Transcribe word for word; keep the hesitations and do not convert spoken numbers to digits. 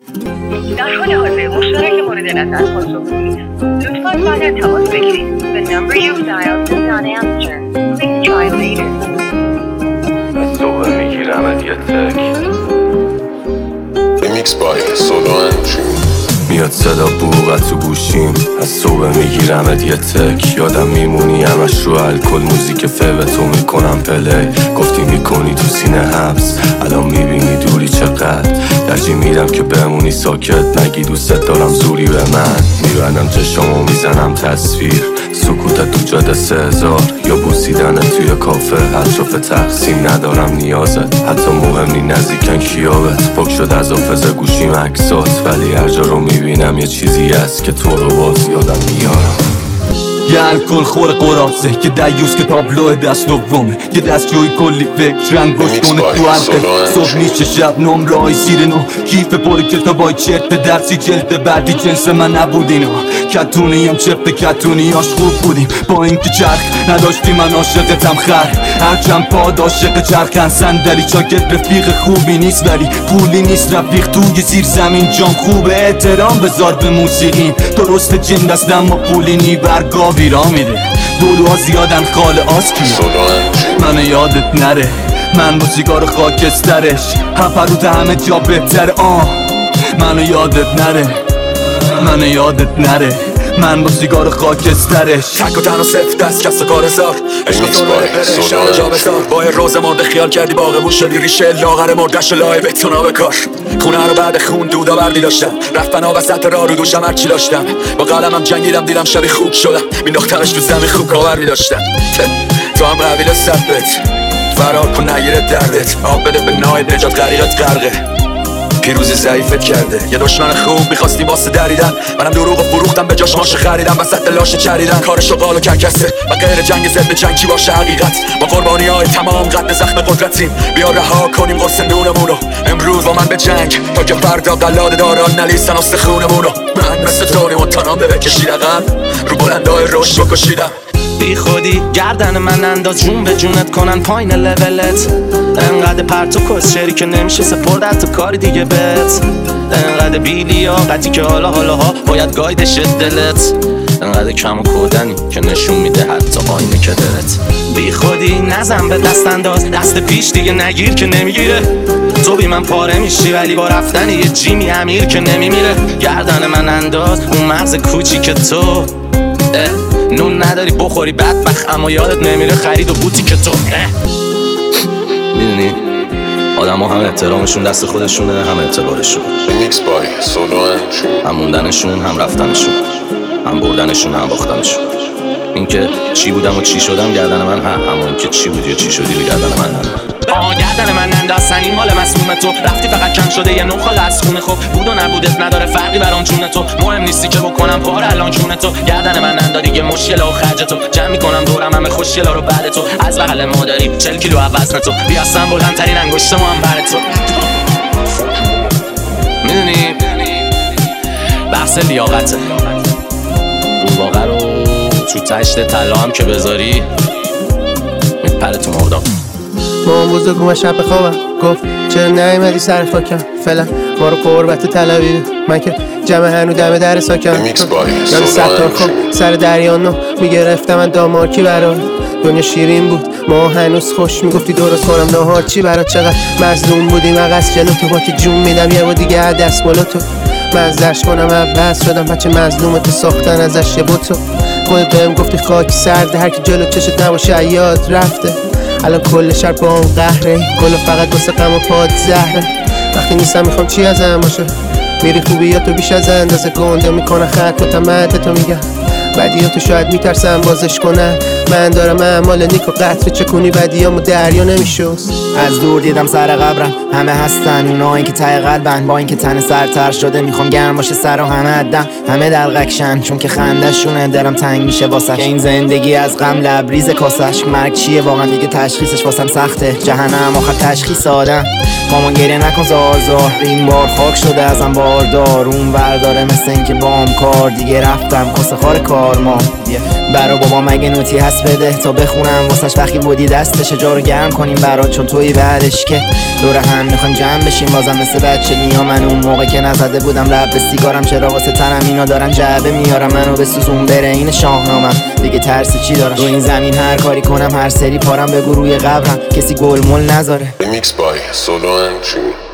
در حال حاضر مشترک مورد نظر پاسخ دهید. لطفاً بعد تماس بگیرید. The number you've dialed does not answer. Please try later. صبح میگیرمت یه تک Remix by Solo Andrew. میاد صدا بوغت تو گوشیم، از صبح میگیرمت یه تک. یادم میمونی همش رو الکل، موزیک فیوتو میکنم پلی. گفتی میکنی تو سینه حبس، الان میبینی دوری چقدر. درجی میرم که بمونی ساکت، نگی دوست دارم زوری به من. میبندم چشامو میزنم تصویر، سکوتت تو جاده سه هزار، یا بوسیدنت توی کافه. اطراف تقسیم ندارم نیازت، حتی مهم نی نزدیکن کیابت. پاک شد از حافظه گوشیم عکسات، ولی هر جا رو میبینم یه چیزی هست که تو رو باز یادم میارم. یه الکل خور قرازه، یه دیوز که تابلوه دست دومه، یه دست جوی کلی فکر رنگ گوش کنه تو حلقه. صبح میشه شب نمره های زیر نو، کیف پر کتابای چرت درسی جلد بعدی جنس من نبود اینا. کتونی هم چرت کتونی هاش خوب بودیم، با اینکه چرخ نداشتی من عاشقتم خر. هرچند پاد عاشق چرخن صندلی چاکت رفیق خوبی نیست، ولی پولی نیست رفیق توی زیر زمین جام خوبه. احترام بذار به موسیقیم، درست جن دست اما پولی نی برگاه ویرا میده. دولوها زیادن خال آسکی، منو یادت نره من با سیگار خاکسترش. هفروت همه جا بهتره آه، منو یادت نره منو یادت نره من با سیگار خاکسترش. تک و تنها صفت دست کست و کار زار، عشق تو رو بره شما جا بزار. با یه روز مرده خیال کردی باغمون شدی ریشه لاغر مردش لای بتونا بکار. خونه رو بعد خون دودا بردی داشتم، رفتن ها وسط را رو دوشم هرچی داشتم. با قلمم جنگیدم دیدم شبی خوب شدم، مینداختمش تو زمین خوب کاور میداشتم. تو هم قبیل صفت فرار کن نگیره دردت، آب بده به ناید نجات غریقت غرقه. پیروزی ضعیفت کرده یه دشمن خوب میخواستی واسه دریدن، منم دروغ و فروختم به جاش ماش خریدم. وسط لاش چریدن کارشو قال و کرکسه و غیر جنگ ضد جنگ کی باشه حقیقت. با قربانی های تمام قد زخم قدرتیم، بیا رها کنیم قرص نونمونو امروز با من به جنگ، تا که فردا قلاد داران نلیستن استخونمونو. من مثل تونی مونتانام به بکشید عقب، رو بلندای رشد بکشیدم. بی خودی گردن من انداز، جون به جونت کنن پایین لولت. انقدر پرت و کسچری که نمیشه سپرد تو کاری دیگه بت. انقدر بیلیاقتی که حالا حالاها باید گایدش دلت. انقدر کم و کودنی که نشون میده حتی آینه که دلت. بی خودی نزن به دست انداز، دست پیش دیگه نگیر که نمیگیره. تو بی من پاره میشی ولی با رفتن یه جیمی امیر که نمیمیره. گردن من انداز اون مغز کوچی که تو نون نداری بخوری بدبخت، اما یادت نمیره خرید و بوتی که تو میدونی آدم ها هم احترامشون دست خودشونه، هم اعتبارشون. Remix by Solo Andrew. هم موندنشون هم رفتنشون، هم بردنشون هم باختنشون. اینکه چی بودم و چی شدم گردن من هم، اما اینکه چی بودی و چی شدی و گردن من هم. آه گردن من انداز سنین مال مسموم تو، رفتی فقط کم شده یه نوخال از خونه. خب بود و نبودت نداره فرقی برام جون تو، مهم نیستی که بکنم پار الان جون تو. گردن من اندادی یه مشکل و خرج تو، جمع میکنم دورم همه خوشگلا رو بعد تو. از بغل مادری چهل کیلو وزن تو، بیاستم بلندترین انگشت ما هم بر تو. میدونی بحث لیاقته، اون واقع رو تو تشت طلا هم که بذاری میپره تو مردم. مامان بزرگ اومد شب خوابم گفت چرا نیومدی سر خاکم، فعلا ما رو قربت طلبیده. من که جمع هنو دم در ساکم، یاد ستار خواب سر دریا نو میگرفتم من دامارکی برات. دنیا شیرین بود ما هنوز خوش میگفتی درست کنم ناهار چی برات. چقدر مظلوم بودیم عقص جلو تو، با که جون میدم یه با دیگه دست بالا تو. من زرش کنم عباس شدم بچه مظلوم تو، ساختن ازش یه بوتو. خودت بهم گفتی خاک سرده، هر کی جلو چشت نباشه یاد رفته. الان کل شهر با اون قهره، گلو فقط واسه غم و پاد زهره. وقتی نیستم میخوام چی ازم باشه، میری خوبیاتو بیش از اندازه گنده میکنه خط و تمدتو میگم. بدیاتو شاید میترسم بازش کنن، من دارم اعمال نیک و قطره چکونی بدیامو دریا نمیشوست. از دور دیدم سر قبرم همه هستن، اونایی که ته قلبن با اینکه تن سرتر شده میخوام گرم باشه سر و همه عدم همه دلغکشن، چون که خندشونه دلم تنگ میشه واسش. که این زندگی از غم لبریز کاسش، مرگ چیه واقعا دیگه تشخیصش واسم سخته. جهنم آخر تشخیص آدم، مامان گریه نکن زار زار، این بار خاک شده ازم باردار. اون برداره مثل اینکه بام کار دیگه رفتم کاسه خار کار. آرمان. برا بابا مگه نوتی هست بده تا بخونم واسش وقتی بودی دستش جا رو گرم کنیم برات چون توی بعدش که دور هم میخوایم جمع بشیم بازم مثل بچه نیا. من اون موقع که نزده بودم لب به سیگارم چرا واسه تنم اینا دارن جعبه میارم منو به سوزون بره این شاهنامم دیگه ترس چی دارم. رو این زمین هر کاری کنم هر سری پارم بگو روی قبرم کسی گل مول نذاره. Remix by Solo and June.